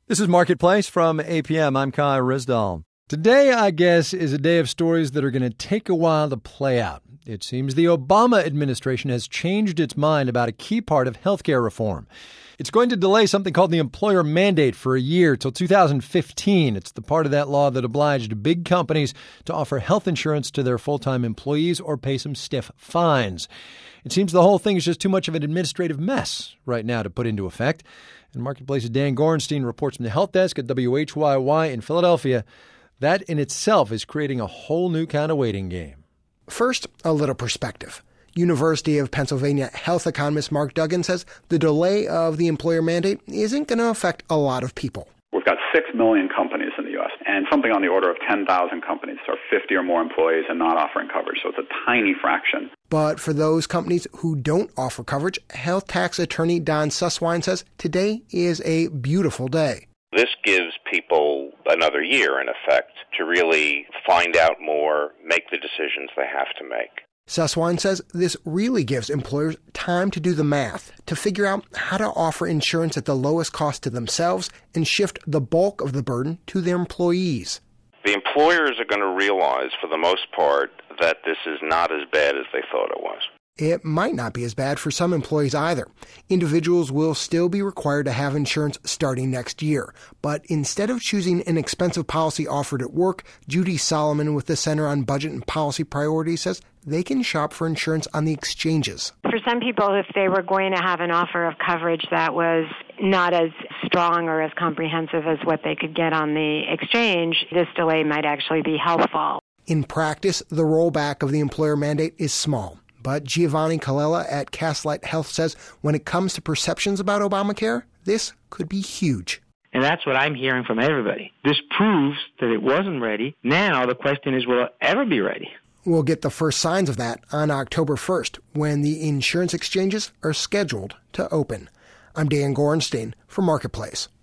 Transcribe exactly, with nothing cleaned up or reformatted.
This is Marketplace from A P M. I'm Kai Rizdal. Today, I guess, is a day of stories that are going to take a while to play out. It seems the Obama administration has changed its mind about a key part of healthcare reform. It's going to delay something called the employer mandate for a year till two thousand fifteen. It's the part of that law that obliged big companies to offer health insurance to their full-time employees or pay some stiff fines. It seems the whole thing is just too much of an administrative mess right now to put into effect. And Marketplace's Dan Gorenstein reports from the help desk at W H Y Y in Philadelphia. That in itself is creating a whole new kind of waiting game. First, a little perspective. University of Pennsylvania health economist Mark Duggan says the delay of the employer mandate isn't going to affect a lot of people. We've got six million companies in the U S, and something on the order of ten thousand companies are fifty or more employees and not offering coverage, so it's a tiny fraction. But for those companies who don't offer coverage, health tax attorney Don Susswine says today is a beautiful day. This gives people another year, in effect, to really find out more, make the decisions they have to make. Susswine says this really gives employers time to do the math, to figure out how to offer insurance at the lowest cost to themselves and shift the bulk of the burden to their employees. The employers are going to realize, for the most part, that this is not as bad as they thought it was. It might not be as bad for some employees either. Individuals will still be required to have insurance starting next year. But instead of choosing an expensive policy offered at work, Judy Solomon with the Center on Budget and Policy Priorities says they can shop for insurance on the exchanges. For some people, if they were going to have an offer of coverage that was not as strong or as comprehensive as what they could get on the exchange, this delay might actually be helpful. In practice, the rollback of the employer mandate is small. But Giovanni Colella at Castlight Health says when it comes to perceptions about Obamacare, this could be huge. And that's what I'm hearing from everybody. This proves that it wasn't ready. Now the question is, will it ever be ready? We'll get the first signs of that on October first, when the insurance exchanges are scheduled to open. I'm Dan Gorenstein for Marketplace.